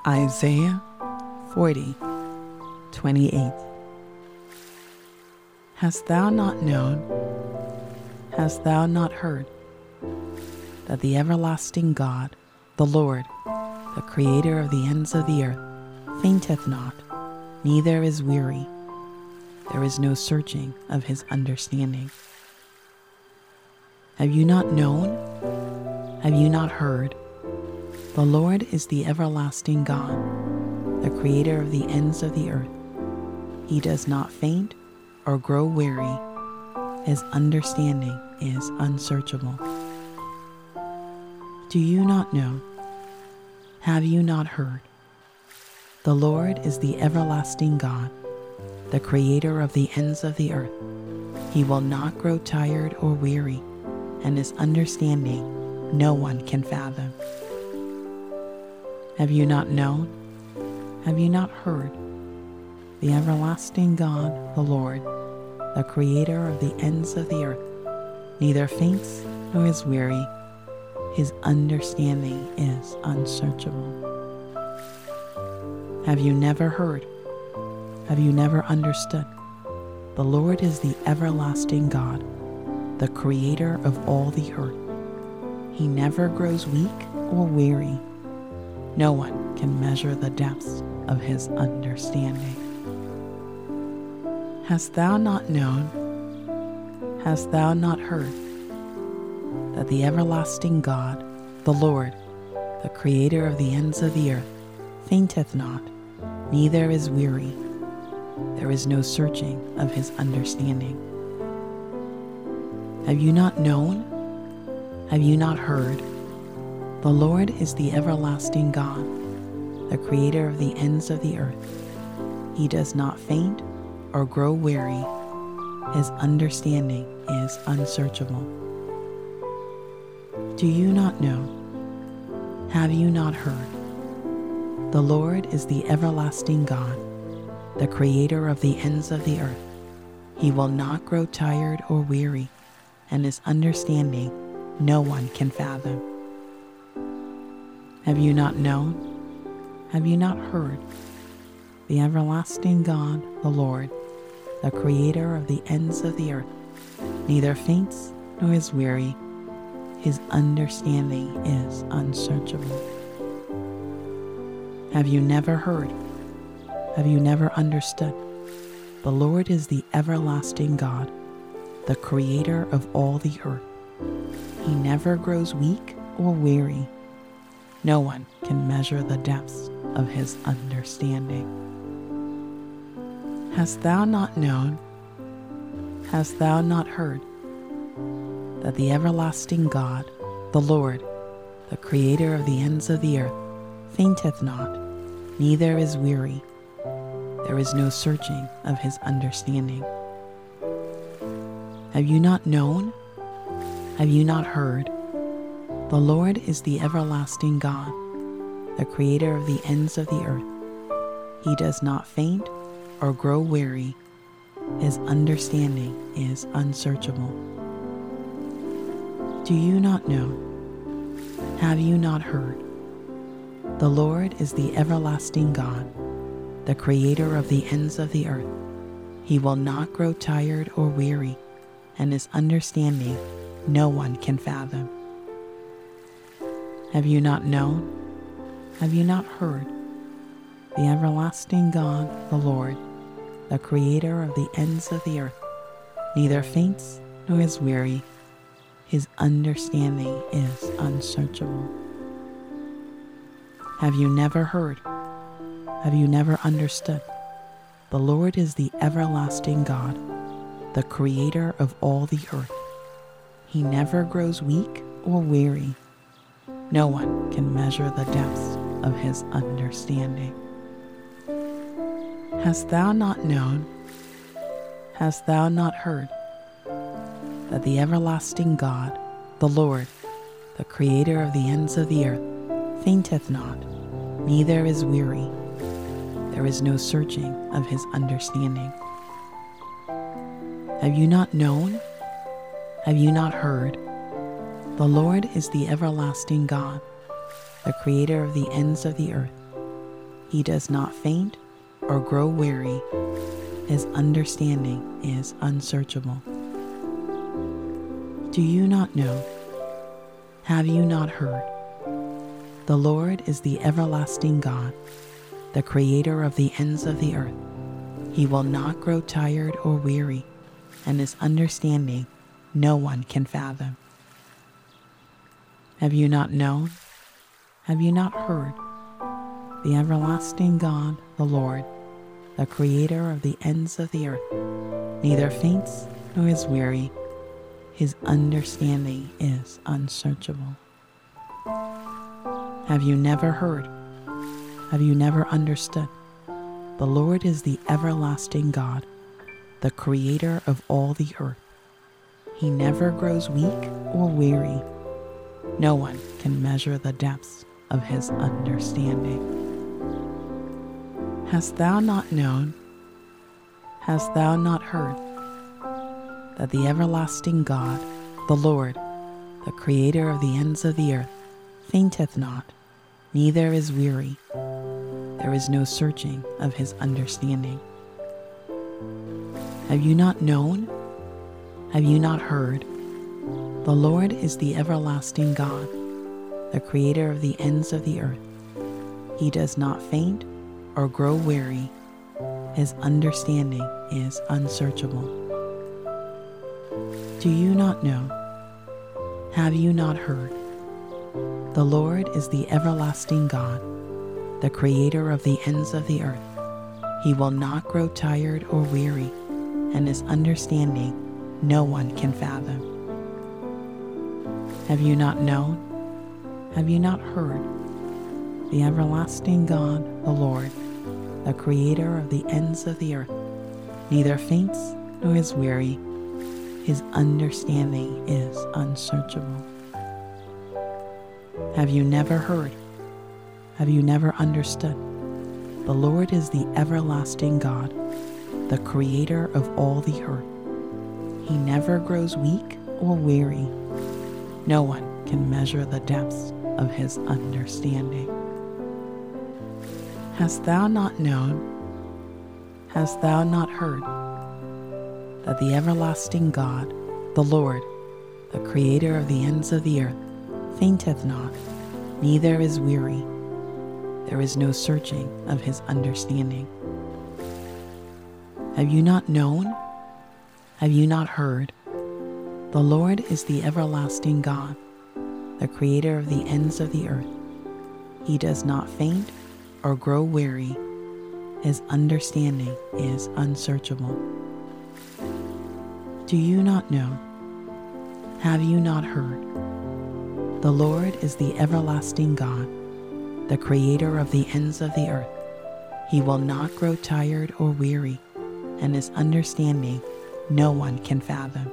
Isaiah 40:28. Hast thou not known, hast thou not heard, that the everlasting God, the Lord, the Creator of the ends of the earth, fainteth not, neither is weary. There is no searching of his understanding. Have you not known? Have you not heard? The Lord is the everlasting God, the Creator of the ends of the earth. He does not faint or grow weary. His understanding is unsearchable. Do you not know? Have you not heard? The Lord is the everlasting God, the Creator of the ends of the earth. He will not grow tired or weary, and his understanding no one can fathom. Have you not known? Have you not heard? The everlasting God, the Lord, the Creator of the ends of the earth, neither faints nor is weary. His understanding is unsearchable. Have you never heard? Have you never understood? The Lord is the everlasting God, the Creator of all the earth. He never grows weak or weary. No one can measure the depths of his understanding. Hast thou not known? Hast thou not heard? That the everlasting God, the Lord, the Creator of the ends of the earth, fainteth not, neither is weary. There is no searching of his understanding. Have you not known? Have you not heard? The Lord is the everlasting God, the Creator of the ends of the earth. He does not faint or grow weary. His understanding is unsearchable. Do you not know? Have you not heard? The Lord is the everlasting God, the Creator of the ends of the earth. He will not grow tired or weary, and his understanding no one can fathom. Have you not known? Have you not heard? The everlasting God, the Lord, the Creator of the ends of the earth, neither faints nor is weary. His understanding is unsearchable. Have you never heard? Have you never understood? The Lord is the everlasting God, the Creator of all the earth. He never grows weak or weary. No one can measure the depths of his understanding. Hast thou not known? Hast thou not heard? That the everlasting God, the Lord, the Creator of the ends of the earth, fainteth not, neither is weary. There is no searching of his understanding. Have you not known? Have you not heard? The Lord is the everlasting God, the Creator of the ends of the earth. He does not faint or grow weary. His understanding is unsearchable. Do you not know? Have you not heard? The Lord is the everlasting God, the Creator of the ends of the earth. He will not grow tired or weary, and his understanding no one can fathom. Have you not known? Have you not heard? The everlasting God, the Lord, the Creator of the ends of the earth, neither faints nor is weary. His understanding is unsearchable. Have you never heard? Have you never understood? The Lord is the everlasting God, the Creator of all the earth. He never grows weak or weary. No one can measure the depths of his understanding. Hast thou not known? Hast thou not heard? That the everlasting God, the Lord, the Creator of the ends of the earth, fainteth not, neither is weary. There is no searching of his understanding. Have you not known? Have you not heard? The Lord is the everlasting God, the Creator of the ends of the earth. He does not faint or grow weary. His understanding is unsearchable. Do you not know? Have you not heard? The Lord is the everlasting God, the creator of the ends of the earth. He will not grow tired or weary, and his understanding no one can fathom. Have you not known? Have you not heard? The everlasting God, the Lord, the creator of the ends of the earth, neither faints nor is weary. His understanding is unsearchable. Have you never heard? Have you never understood? The Lord is the everlasting God, the creator of all the earth. He never grows weak or weary. No one can measure the depths of his understanding. Hast thou not known? Hast thou not heard? That the everlasting God, the Lord, the creator of the ends of the earth, fainteth not, neither is weary. There is no searching of his understanding. Have you not known? Have you not heard? The Lord is the everlasting God, the creator of the ends of the earth. He does not faint or grow weary. His understanding is unsearchable. Do you not know? Have you not heard? The Lord is the everlasting God, the creator of the ends of the earth. He will not grow tired or weary, and his understanding no one can fathom. Have you not known? Have you not heard? The everlasting God, the Lord, the creator of the ends of the earth, neither faints nor is weary. His understanding is unsearchable. Have you never heard? Have you never understood? The Lord is the everlasting God, the creator of all the earth. He never grows weak or weary. No one can measure the depths of his understanding. Hast thou not known? Hast thou not heard? That the everlasting God, the Lord, the creator of the ends of the earth, fainteth not, neither is weary. There is no searching of his understanding. Have you not known? Have you not heard? The Lord is the everlasting God, the creator of the ends of the earth. He does not faint or grow weary. His understanding is unsearchable. Do you not know? Have you not heard? The Lord is the everlasting God, the creator of the ends of the earth. He will not grow tired or weary, and his understanding no one can fathom.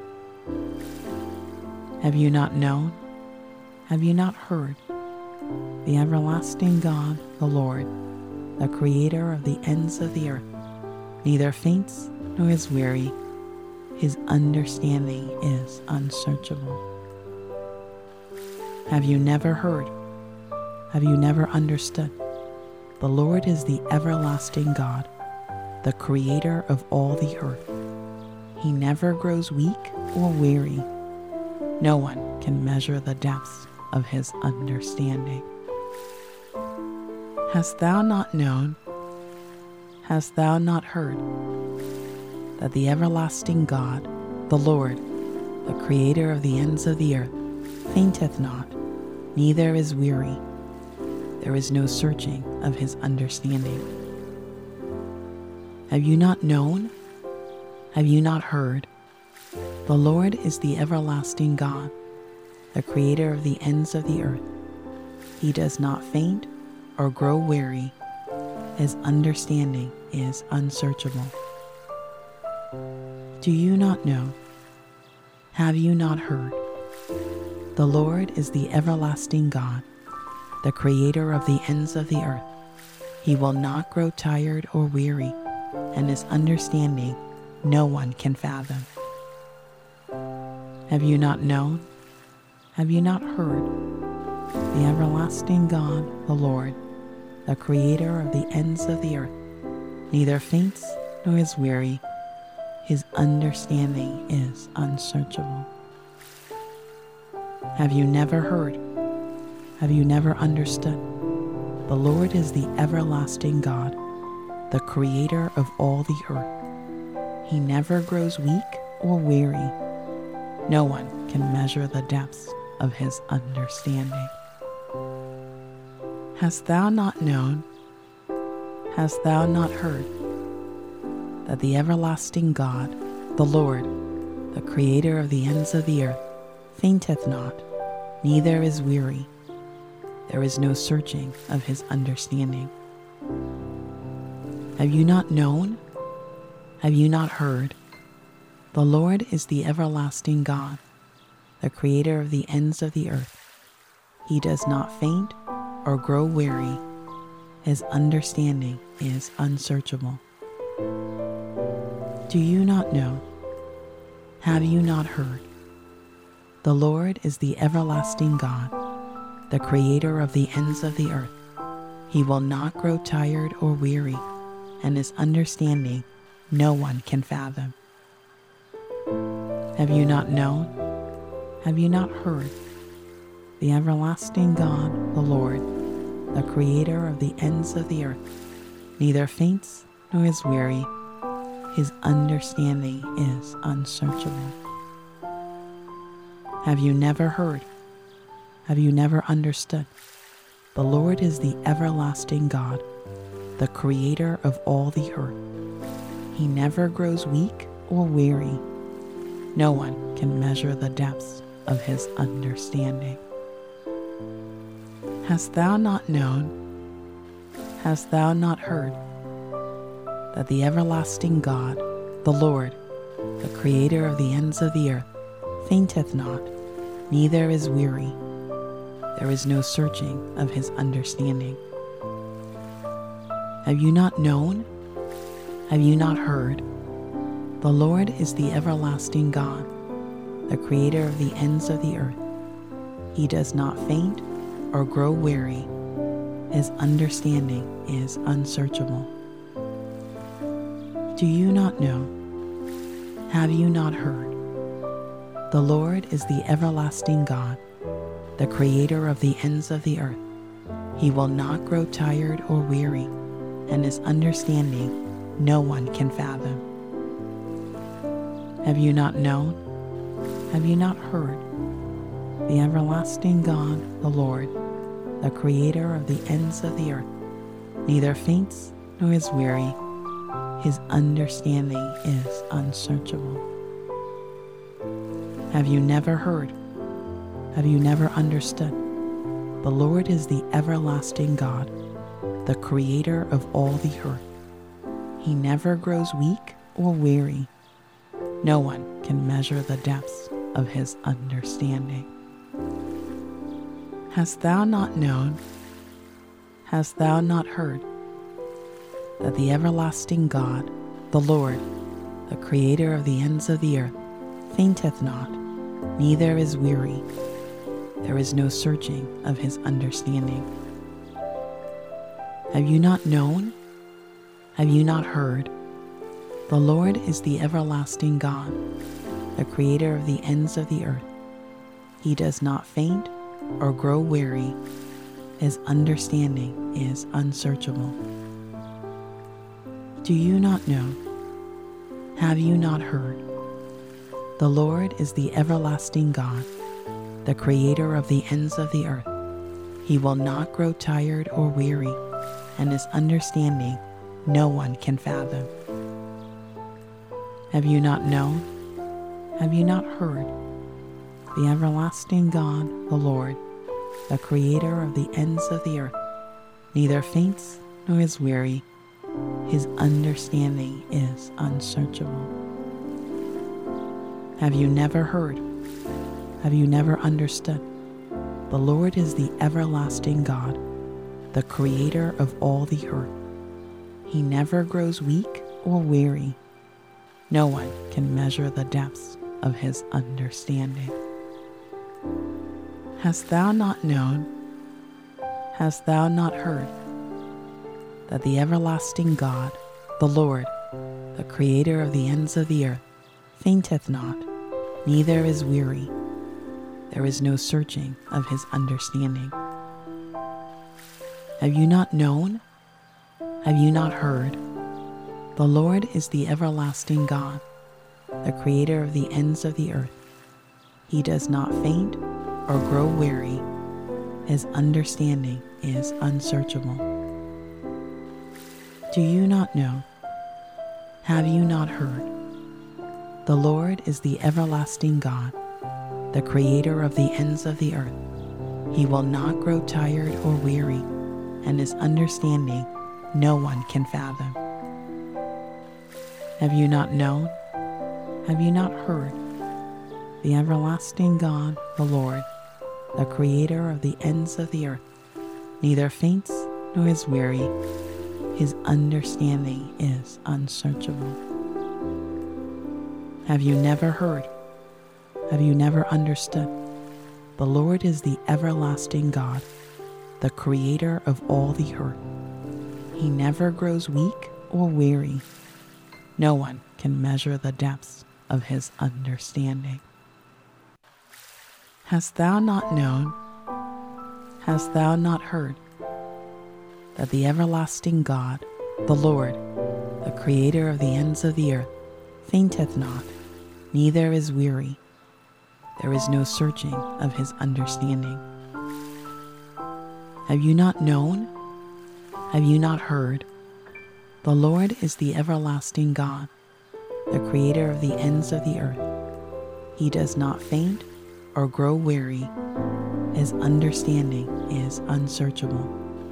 Have you not known? Have you not heard? The everlasting God, the Lord, the creator of the ends of the earth, neither faints nor is weary. His understanding is unsearchable. Have you never heard? Have you never understood? The Lord is the everlasting God, the creator of all the earth. He never grows weak or weary. No one can measure the depths of his understanding. Hast thou not known? Hast thou not heard? That the everlasting God, the Lord, the creator of the ends of the earth, fainteth not, neither is weary. There is no searching of his understanding. Have you not known? Have you not heard? The Lord is the everlasting God, the creator of the ends of the earth. He does not faint or grow weary. His understanding is unsearchable. Do you not know? Have you not heard? The Lord is the everlasting God, the creator of the ends of the earth. He will not grow tired or weary, and his understanding no one can fathom. Have you not known? Have you not heard? The everlasting God, the Lord, the creator of the ends of the earth, neither faints nor is weary. His understanding is unsearchable. Have you never heard? Have you never understood? The Lord is the everlasting God, the creator of all the earth. He never grows weak or weary. No one can measure the depths of his understanding. Hast thou not known? Hast thou not heard that the everlasting God, the Lord, the creator of the ends of the earth, fainteth not, neither is weary? There is no searching of his understanding. Have you not known? Have you not heard? The Lord is the everlasting God, the creator of the ends of the earth. He does not faint or grow weary. His understanding is unsearchable. Do you not know? Have you not heard? The Lord is the everlasting God, the creator of the ends of the earth. He will not grow tired or weary, and his understanding no one can fathom. Have you not known? Have you not heard? The everlasting God, the Lord, the creator of the ends of the earth, neither faints nor is weary. His understanding is unsearchable. Have you never heard? Have you never understood? The Lord is the everlasting God, the creator of all the earth. He never grows weak or weary. No one can measure the depths of his understanding. Hast thou not known? Hast thou not heard that the everlasting God, the Lord, the creator of the ends of the earth, fainteth not, neither is weary? There is no searching of his understanding. Have you not known? Have you not heard? The Lord is the everlasting God, the creator of the ends of the earth. He does not faint or grow weary. His understanding is unsearchable. Do you not know? Have you not heard? The Lord is the everlasting God, the creator of the ends of the earth. He will not grow tired or weary, and his understanding no one can fathom. Have you not known? Have you not heard? The everlasting God, the Lord, the creator of the ends of the earth, neither faints nor is weary. His understanding is unsearchable. Have you never heard? Have you never understood? The Lord is the everlasting God, the creator of all the earth. He never grows weak or weary. No one can measure the depths of his understanding. Hast thou not known? Hast thou not heard that the everlasting God, the Lord, the creator of the ends of the earth, fainteth not, neither is weary? There is no searching of his understanding. Have you not known? Have you not heard? The Lord is the everlasting God, the creator of the ends of the earth. He does not faint or grow weary. His understanding is unsearchable. Do you not know? Have you not heard? The Lord is the everlasting God, the creator of the ends of the earth. He will not grow tired or weary, and his understanding no one can fathom. Have you not known? Have you not heard? The everlasting God, the Lord, the creator of the ends of the earth, neither faints nor is weary. His understanding is unsearchable. Have you never heard? Have you never understood? The Lord is the everlasting God, the creator of all the earth. He never grows weak or weary. No one can measure the depths of his understanding. Hast thou not known? Hast thou not heard? that the everlasting God, the Lord, the creator of the ends of the earth, fainteth not, neither is weary. There is no searching of his understanding. Have you not known? Have you not heard? The Lord is the everlasting God, the creator of the ends of the earth. He does not faint or grow weary. His understanding is unsearchable. Do you not know? Have you not heard? The Lord is the everlasting God, the creator of the ends of the earth. He will not grow tired or weary, and his understanding no one can fathom. Have you not known? Have you not heard? The everlasting God, the Lord, the creator of the ends of the earth, neither faints nor is weary. His understanding is unsearchable. Have you never heard? Have you never understood? The Lord is the everlasting God, the creator of all the earth. He never grows weak or weary. No one can measure the depths of his understanding. Hast thou not known? Hast thou not heard? That the everlasting God, the Lord, the creator of the ends of the earth, fainteth not, neither is weary. There is no searching of his understanding. Have you not known? Have you not heard? The Lord is the everlasting God, the creator of the ends of the earth. He does not faint or grow weary. His understanding is unsearchable.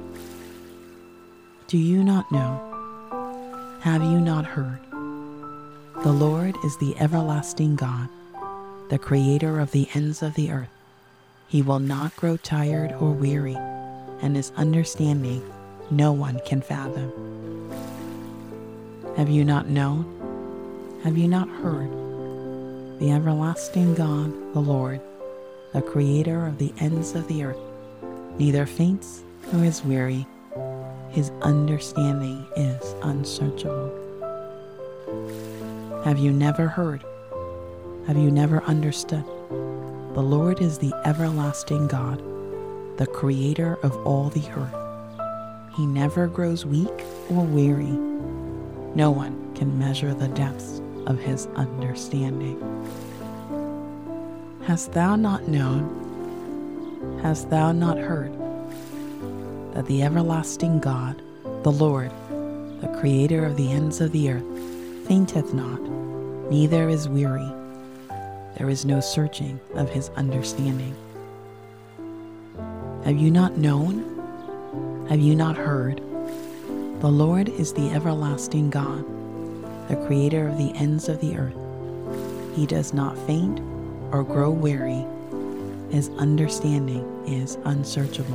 Do you not know? Have you not heard? The Lord is the everlasting God, the creator of the ends of the earth. He will not grow tired or weary, and his understanding no one can fathom. Have you not known? Have you not heard? The everlasting God, the Lord, the creator of the ends of the earth, neither faints nor is weary. His understanding is unsearchable. Have you never heard? Have you never understood? The Lord is the everlasting God, the creator of all the earth. He never grows weak or weary. No one can measure the depths of his understanding. Hast thou not known? Hast thou not heard? That the everlasting God, the Lord, the creator of the ends of the earth, fainteth not, neither is weary. There is no searching of his understanding. Have you not known? Have you not heard? The Lord is the everlasting God, the creator of the ends of the earth. He does not faint or grow weary. His understanding is unsearchable.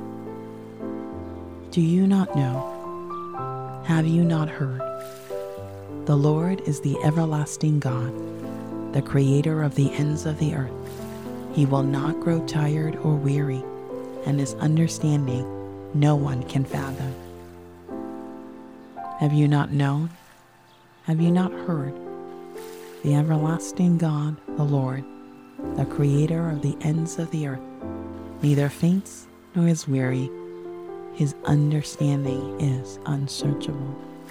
Do you not know? Have you not heard? The Lord is the everlasting God, the creator of the ends of the earth. He will not grow tired or weary, and his understanding no one can fathom. Have you not known? Have you not heard? The everlasting God, the Lord, the creator of the ends of the earth, neither faints nor is weary. His understanding is unsearchable.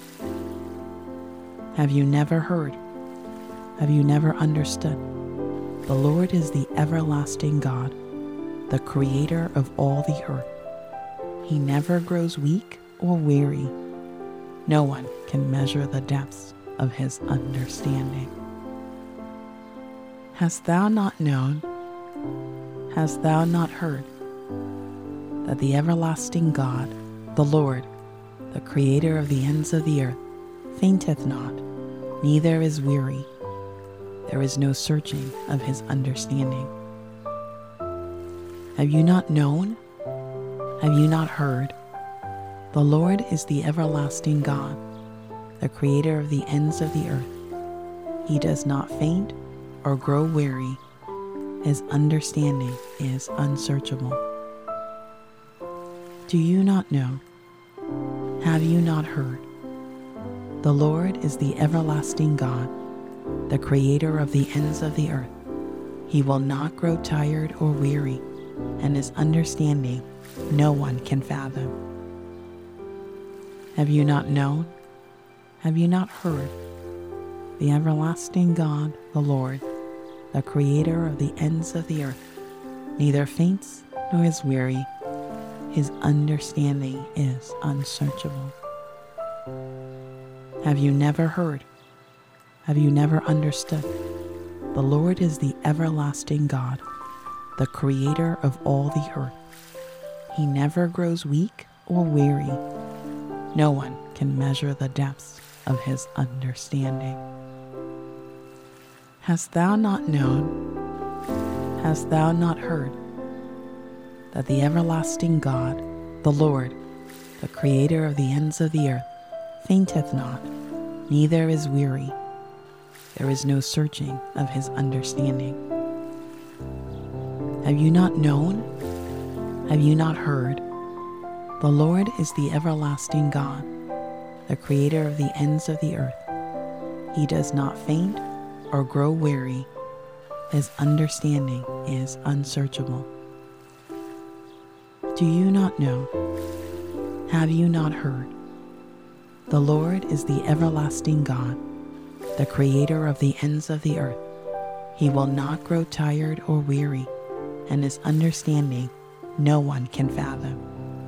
Have you never heard? Have you never understood? The Lord is the everlasting God, the creator of all the earth. He never grows weak or weary. No one can measure the depths of his understanding. Hast thou not known? Hast thou not heard? That the everlasting God, the Lord, the creator of the ends of the earth, fainteth not, neither is weary. There is no searching of his understanding. Have you not known? Have you not heard? The Lord is the everlasting God, the creator of the ends of the earth. He does not faint or grow weary. His understanding is unsearchable. Do you not know? Have you not heard? The Lord is the everlasting God, the creator of the ends of the earth. He will not grow tired or weary, and his understanding no one can fathom. Have you not known? Have you not heard? The everlasting God, the Lord, the creator of the ends of the earth, neither faints nor is weary. His understanding is unsearchable. Have you never heard? Have you never understood? The Lord is the everlasting God, the creator of all the earth. He never grows weak or weary. No one can measure the depths of his understanding. Hast thou not known? Hast thou not heard? That the everlasting God, the Lord, the creator of the ends of the earth, fainteth not, neither is weary. There is no searching of his understanding. Have you not known? Have you not heard? The Lord is the everlasting God, the creator of the ends of the earth. He does not faint or grow weary. His understanding is unsearchable. Do you not know? Have you not heard? The Lord is the everlasting God, the creator of the ends of the earth. He will not grow tired or weary, and his understanding no one can fathom.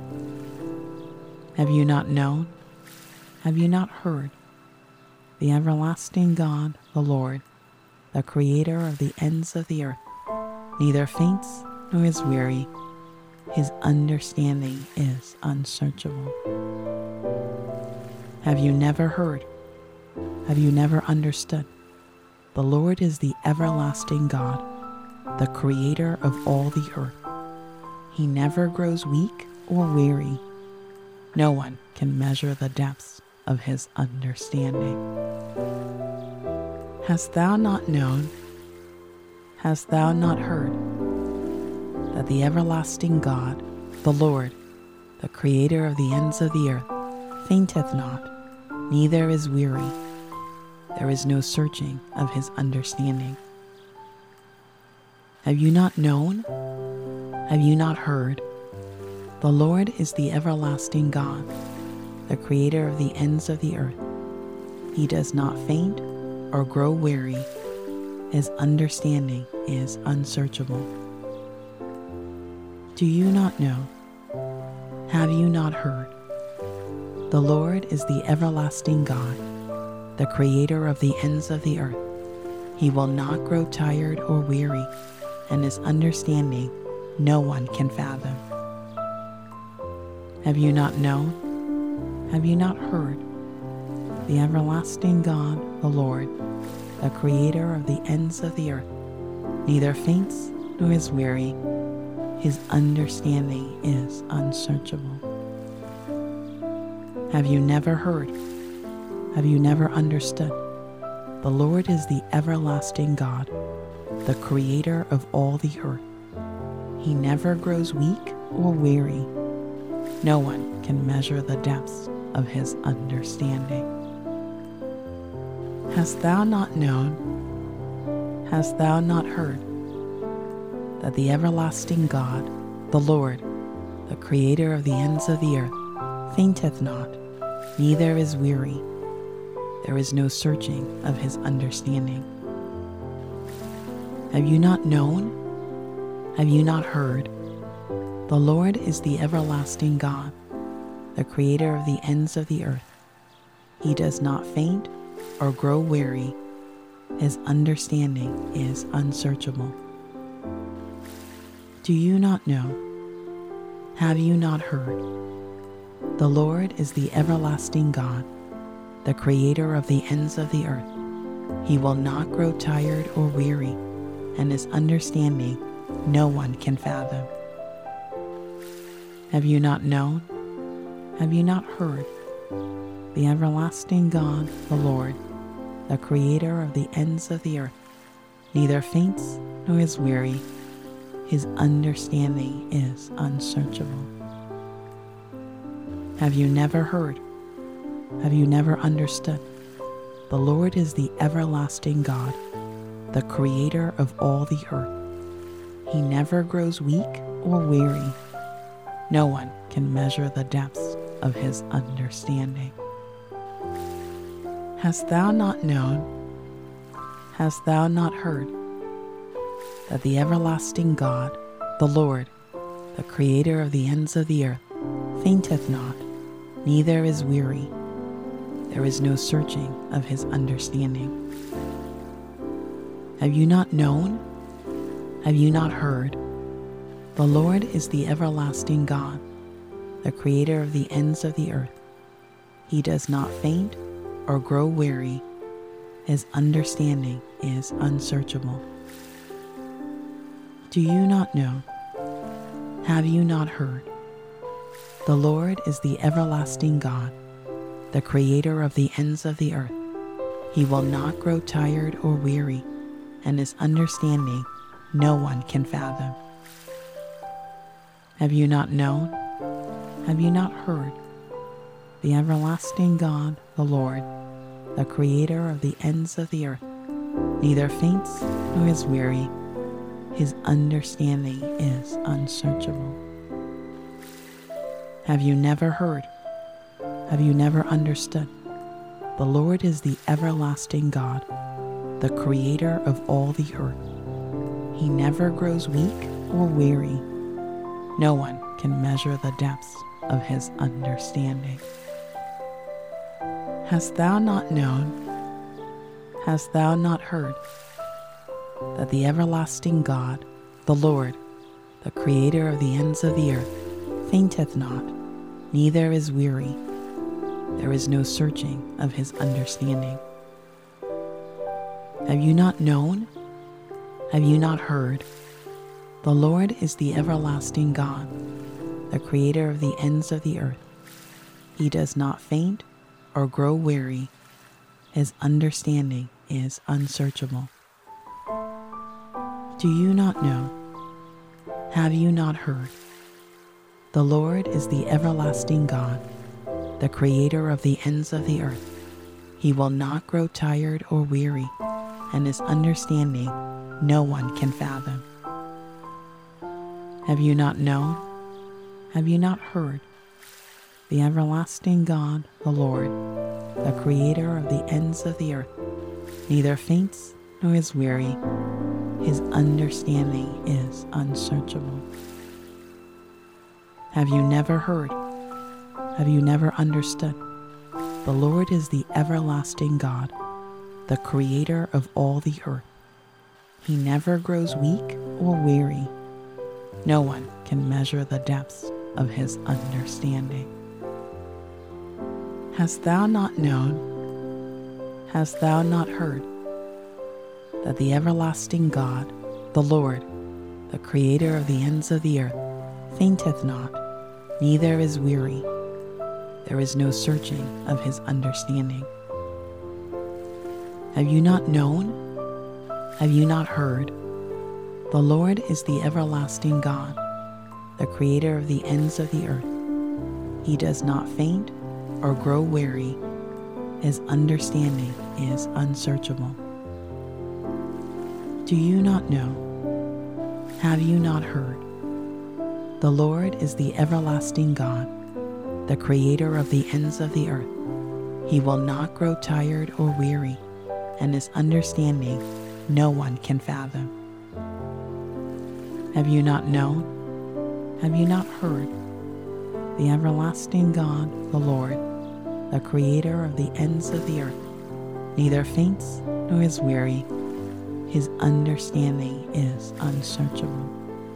Have you not known? Have you not heard? The everlasting God, the Lord, the creator of the ends of the earth, neither faints nor is weary. His understanding is unsearchable. Have you never heard? Have you never understood? The Lord is the everlasting God, the creator of all the earth. He never grows weak or weary. No one can measure the depths of his understanding. Hast thou not known? Hast thou not heard? That the everlasting God, the Lord, the creator of the ends of the earth, fainteth not, neither is weary. There is no searching of his understanding. Have you not known? Have you not heard? The Lord is the everlasting God, the creator of the ends of the earth. He does not faint or grow weary. His understanding is unsearchable. Do you not know? Have you not heard? The Lord is the everlasting God, the creator of the ends of the earth. He will not grow tired or weary, and his understanding no one can fathom. Have you not known? Have you not heard? The everlasting God, the Lord, the creator of the ends of the earth, neither faints nor is weary. His understanding is unsearchable. Have you never heard? Have you never understood? The Lord is the everlasting God, the creator of all the earth. He never grows weak or weary. No one can measure the depths of his understanding. Hast thou not known? Hast thou not heard? That the everlasting God, the Lord, the creator of the ends of the earth, fainteth not, neither is weary. There is no searching of his understanding. Have you not known? Have you not heard? The Lord is the everlasting God, the creator of the ends of the earth. He does not faint or grow weary. His understanding is unsearchable. Do you not know? Have you not heard? The Lord is the everlasting God, the creator of the ends of the earth. He will not grow tired or weary, and his understanding no one can fathom. Have you not known? Have you not heard? The everlasting God, the Lord, the creator of the ends of the earth, neither faints nor is weary. His understanding is unsearchable. Have you never heard? Have you never understood? The Lord is the everlasting God, the creator of all the earth. He never grows weak or weary. No one can measure the depths of his understanding. Hast thou not known, hast thou not heard, that the everlasting God, the Lord, the creator of the ends of the earth, fainteth not, neither is weary. There is no searching of his understanding. Have you not known? Have you not heard? The Lord is the everlasting God, the creator of the ends of the earth. He does not faint or grow weary. His understanding is unsearchable. Do you not know? Have you not heard? The Lord is the everlasting God, the creator of the ends of the earth. He will not grow tired or weary, and his understanding no one can fathom. Have you not known? Have you not heard? The everlasting God, the Lord, the creator of the ends of the earth, neither faints nor is weary. His understanding is unsearchable. Have you never heard? Have you never understood? The Lord is the everlasting God, the creator of all the earth. He never grows weak or weary. No one can measure the depths of his understanding. Hast thou not known? Hast thou not heard? That the everlasting God, the Lord, the creator of the ends of the earth, fainteth not, neither is weary. There is no searching of his understanding. Have you not known? Have you not heard? The Lord is the everlasting God, the creator of the ends of the earth. He does not faint or grow weary. His understanding is unsearchable. Do you not know? Have you not heard? The Lord is the everlasting God, the creator of the ends of the earth. He will not grow tired or weary, and his understanding no one can fathom. Have you not known? Have you not heard? The everlasting God, the Lord, the creator of the ends of the earth, neither faints nor is weary. His understanding is unsearchable. Have you never heard? Have you never understood? The Lord is the everlasting God, the creator of all the earth. He never grows weak or weary. No one can measure the depths of his understanding. Hast thou not known? Hast thou not heard? That the everlasting God, the Lord, the creator of the ends of the earth, fainteth not, neither is weary. There is no searching of his understanding. Have you not known? Have you not heard? The Lord is the everlasting God, the creator of the ends of the earth. He does not faint or grow weary. His understanding is unsearchable. Do you not know? Have you not heard? The Lord is the everlasting God, the creator of the ends of the earth. He will not grow tired or weary, and his understanding no one can fathom. Have you not known? Have you not heard? The everlasting God, the Lord, the creator of the ends of the earth, neither faints nor is weary. His understanding is unsearchable.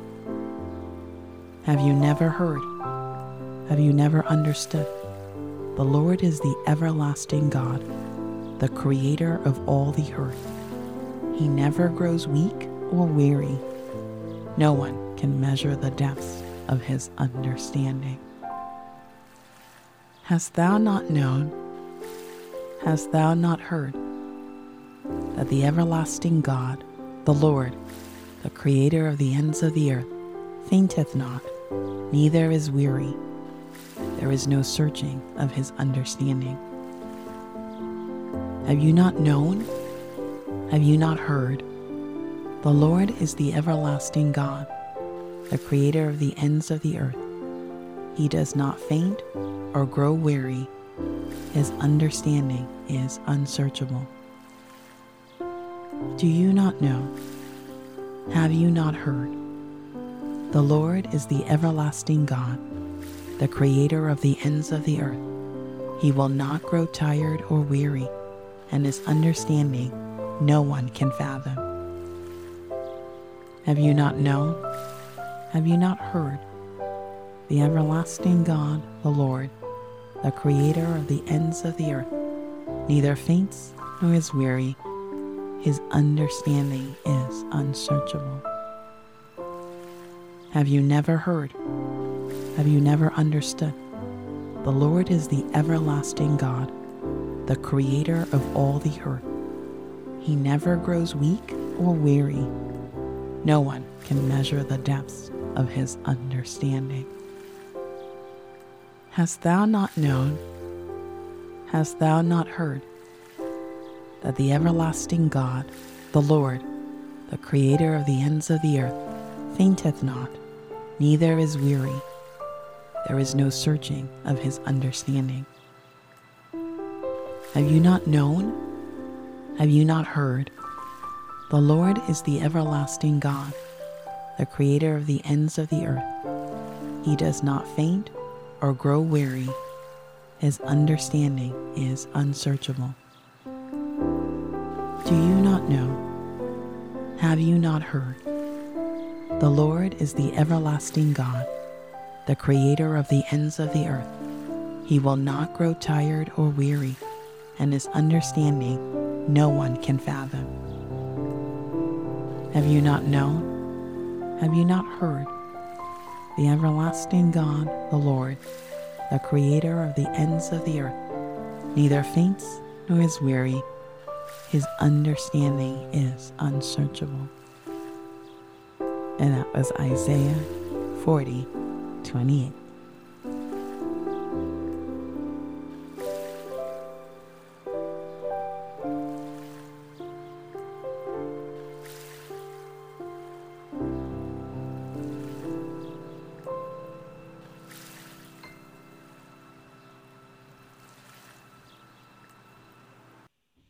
Have you never heard? Have you never understood? The Lord is the everlasting God, the creator of all the earth. He never grows weak or weary. No one can measure the depths of his understanding. Hast thou not known? Hast thou not heard? That the everlasting God, the Lord, the creator of the ends of the earth, fainteth not, neither is weary. There is no searching of his understanding. Have you not known? Have you not heard? The Lord is the everlasting God, the creator of the ends of the earth. He does not faint or grow weary. His understanding is unsearchable. Do you not know? Have you not heard? The Lord is the everlasting God, the creator of the ends of the earth. He will not grow tired or weary, and his understanding no one can fathom. Have you not known? Have you not heard? The everlasting God, the Lord, the creator of the ends of the earth, neither faints nor is weary. His understanding is unsearchable. Have you never heard? Have you never understood? The Lord is the everlasting God, the creator of all the earth. He never grows weak or weary. No one can measure the depths of his understanding. Hast thou not known? Hast thou not heard? That the everlasting God, the Lord, the creator of the ends of the earth, fainteth not, neither is weary. There is no searching of his understanding. Have you not known? Have you not heard? The Lord is the everlasting God, the creator of the ends of the earth. He does not faint or grow weary. His understanding is unsearchable. Do you not know? Have you not heard? The Lord is the everlasting God, the creator of the ends of the earth. He will not grow tired or weary, and his understanding no one can fathom. Have you not known? Have you not heard? The everlasting God, the Lord, the creator of the ends of the earth, neither faints nor is weary. His understanding is unsearchable. And that was Isaiah 40:28.